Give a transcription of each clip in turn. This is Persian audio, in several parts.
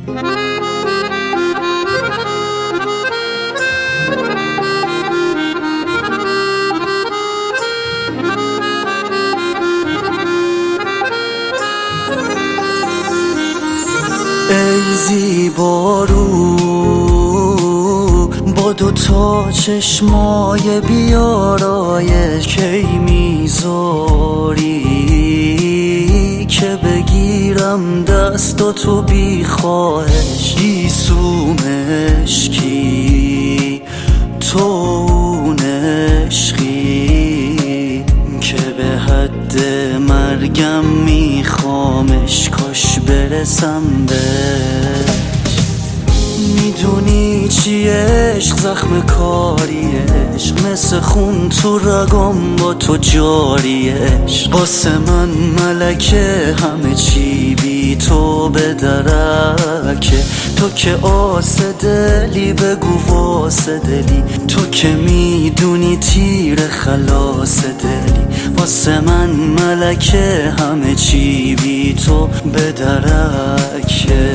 ای زیبارو با دوتا چشمای بیارایش، کی میذاری که بگیرم دستاتو بی خواهش؟ گیسوم عشقی تو اون عشقی که به حد مرگم میخوامش، کاش برسم بهش. میدونی چی عشق؟ زخم کاری عشق، مثل خون تو رگام با تو جاری عشق. واسه من ملکه همه چی بی تو به درکه. تو که آس دلی بگو واسه دلی، تو که میدونی تیر خلاص دلی. واسه من ملکه همه چی بی تو به درکه.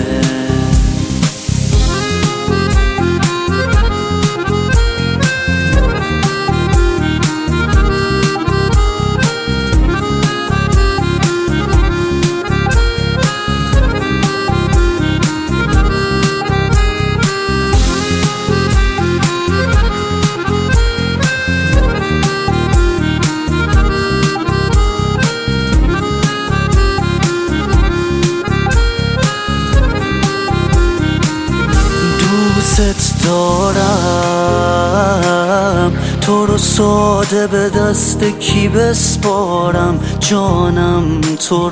دوست دارم تو رو، ساده به دست کی بسپارم؟ جانم تو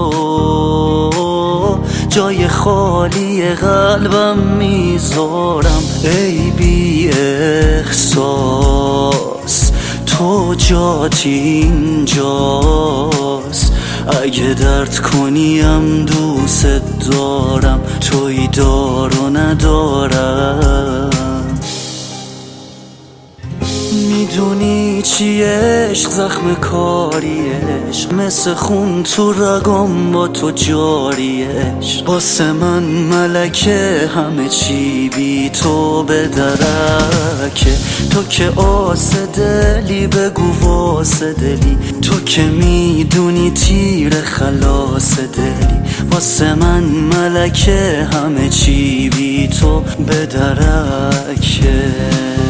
رو جای خالی قلبم میذارم. ای بی احساس تو جات اینجاست، اگه درد کنیم دوست دارم، توی دار و ندارم. میدونی چی عشق؟ زخم کاری عشق، مثل خون تو رگام با تو جاری عشق. واسه من ملکه همه چی بی تو به درکه. تو که آس دلی بگو واسه دلی، تو که میدونی تیر خلاص دلی. واسه من ملکه همه چی بی تو به درکه.